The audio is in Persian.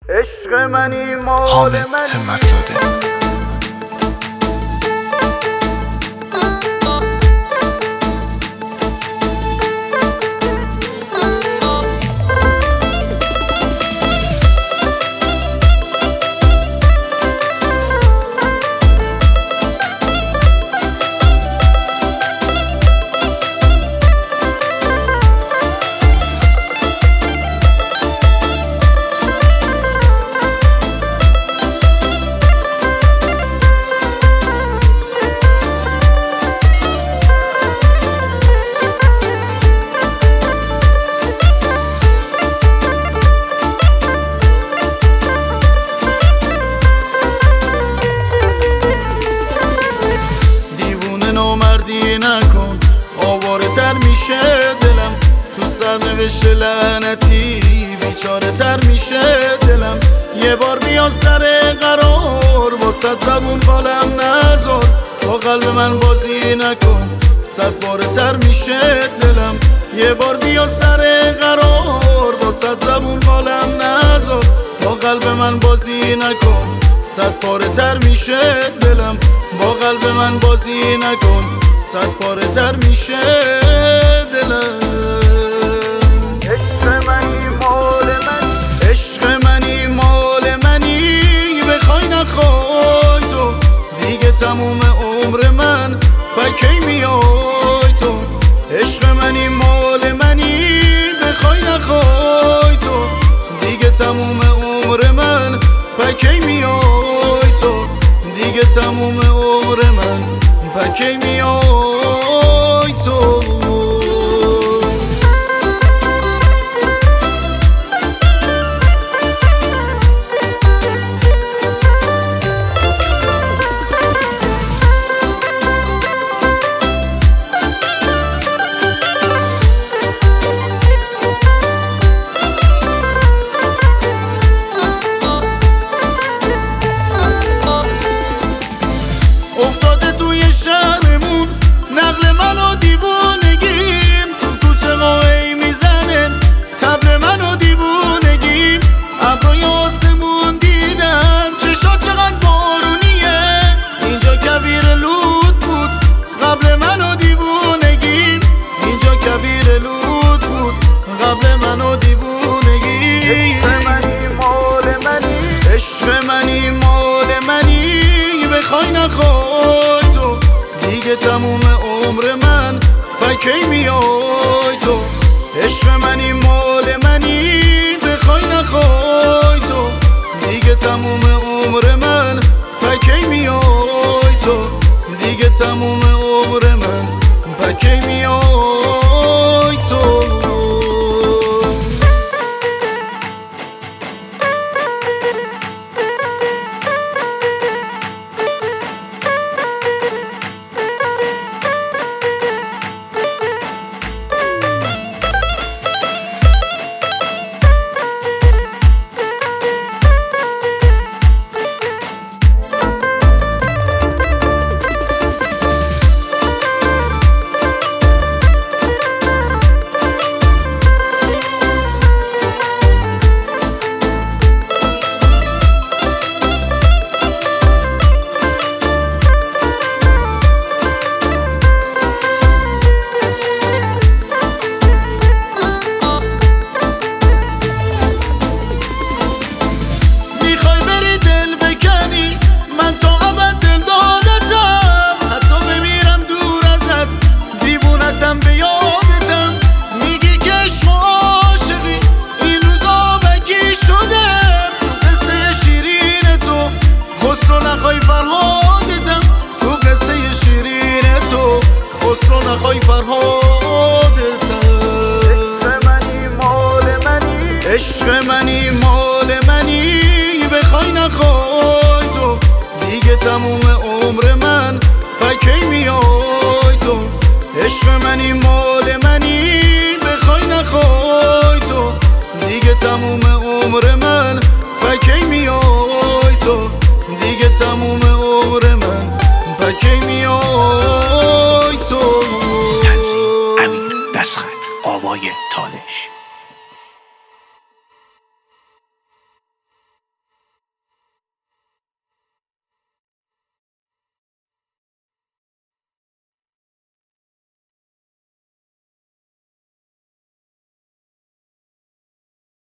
عشق منی مال منی. نامردی نکن آواره تر میشه دلم، تو سرنوشت لعنتی بیچاره تر میشه دلم. یه بار بیا سر قرار با صد زبون بالم نذار، با قلب من بازی نکن 100 باره تر میشه دلم. یه بار بیا سر قرار با صد زبون بالم نذار، با قلب من بازی نکن 100 باره تر میشه دلم. با قلب من بازی نکن 100 باره تر میشه دلم. عشق منی مال منی، عشق منی مال منی، بخوای نخوای تو دیگه تموم عمر من پکی میای تو. عشق منی مال منی، بخوای نخوای تو دیگه تموم عمر من پکی میای تو، دیگه تموم عمر من پکی میای تو. افتاده توی شهرمون نقل من و دیوونگیم، تو کوچه قاهی میزنه طبل من و دیوونگیم. ابرای آسمون دیدم چشا چقدر بارونیه، اینجا کویر لود بود قبل من و دیوونگیم، اینجا کویر لود بود قبل من و دیوونگیم. عشق منی مال منی، عشق منی مال منی، بخوای نخوای تو دیگه تموم عمر من پکی میای تو. عشق منی مال منی، بخوای نخوای تو دیگه تموم عمر من پکی میای تو، دیگه تموم عمر من پکی میای تو. خسرو نخوای فرهادتم. عشق منی مال منی، عشق منی مال منی، بخوای نخوای تو دیگه تموم عمر من پکی میای تو. عشق منی